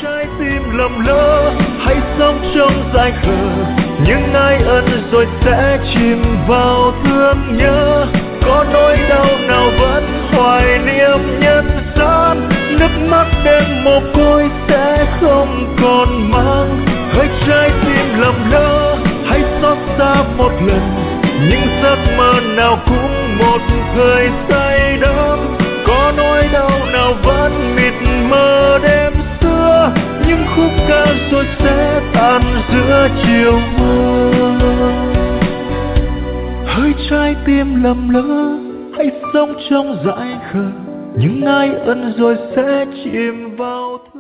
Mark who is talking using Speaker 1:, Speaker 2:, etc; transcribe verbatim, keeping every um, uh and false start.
Speaker 1: trái tim lầm lỡ hãy sống trong dại khờ, những ai ân rồi sẽ chìm vào thương nhớ. Có nỗi đau nào vẫn hoài niệm nhân gian, nước mắt đêm mồ côi sẽ không còn mang. Hỡi trái tim lầm lỡ hãy xót xa một lần, những giấc mơ nào cũng một thời say đắm. Có nỗi đau nào vẫn mịt mờ đêm xưa, những khúc ca rồi sẽ tan giữa chiều mưa. Hỡi trái tim lầm lỡ hãy sống trong dại khờ, những ai ân rồi sẽ chìm vào